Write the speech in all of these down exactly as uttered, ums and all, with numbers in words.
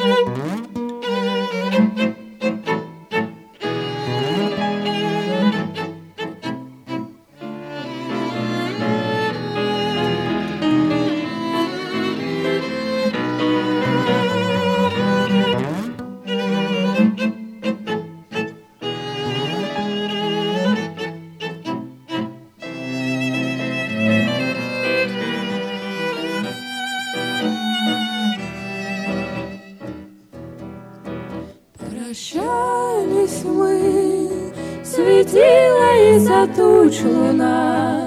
Прощались мы, светила из-за туч луна.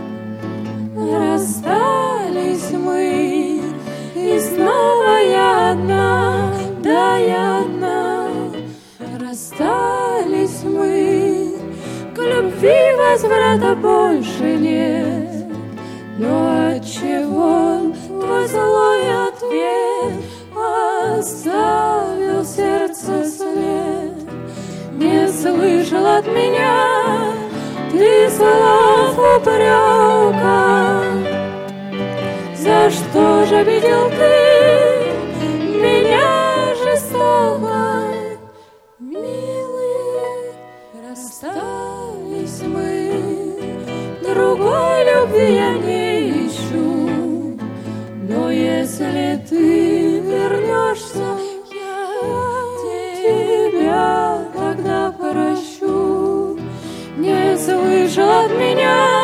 Расстались мы, и снова я одна, да я одна. Расстались мы, к любви возврата больше нет. Но отчего твой злой ответ оставил сердце след? Не слышал от меня ты слов упрека. За что же обидел ты меня жестоко? Милый, расстались мы, другой любви я не ищу. Но если ты вернешься, я тебя тогда прощу. Не слышал от меня